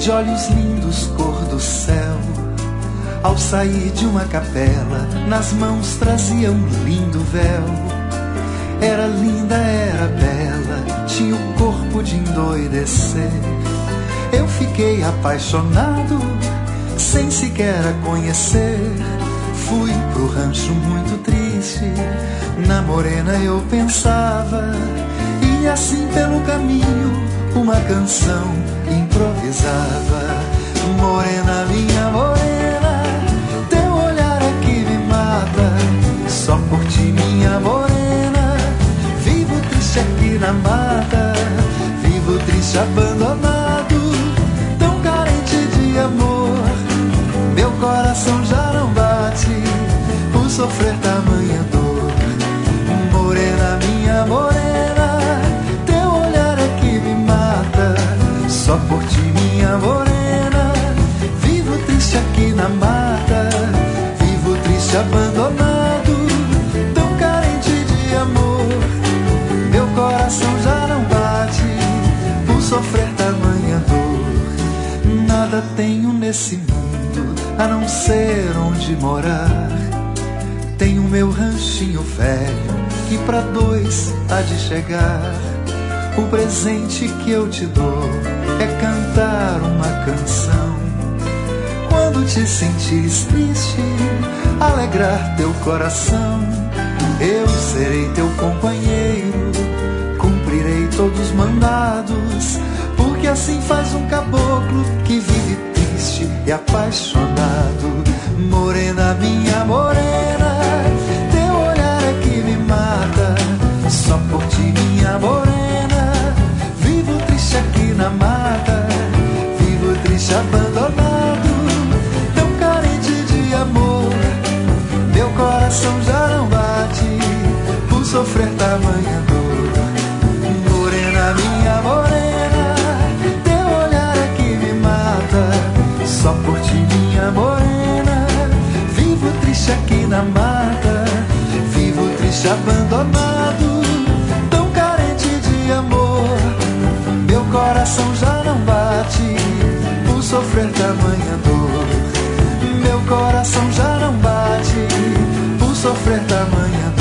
de olhos lindos cor do céu. Ao sair de uma capela, nas mãos trazia um lindo véu. Era linda, era bela, tinha o corpo de endoidecer. Eu fiquei apaixonado, sem sequer a conhecer. Fui pro rancho muito triste, na morena eu pensava. E assim pelo caminho, uma canção improvisava. Morena, minha morena, teu olhar é que me mata. Só por ti, minha morena, vivo triste aqui na mata. Vivo triste abandonado, tão carente de amor. Meu coração já não bate por sofrer tamanha dor. Morena, minha morena, teu olhar é que me mata. Só por ti, minha morena, vivo triste aqui na mata. Vivo triste abandonado, tão carente de amor. Meu coração já não bate por sofrer tamanha dor. Nada tenho nesse mundo a não ser onde morar. Tenho meu ranchinho velho que pra dois há de chegar. O presente que eu te dou é cantar uma canção. Quando te sentires triste, alegrar teu coração. Eu serei teu companheiro, cumprirei todos os mandados. Porque assim faz um caboclo que vive triste e apaixonado. Morena, minha morena, teu olhar é que me mata. Só por ti, minha morena, vivo triste aqui na mata. Vivo triste abandonado, tão carente de amor. Meu coração já não bate por sofrer tamanha dor. Morena, minha morena, teu olhar é que me mata. Só por ti, minha morena, vivo triste aqui na mata. Vivo triste abandonado, tão carente de amor. Meu coração já não bate por sofrer tamanha dor. Meu coração já não bate por sofrer tamanha dor.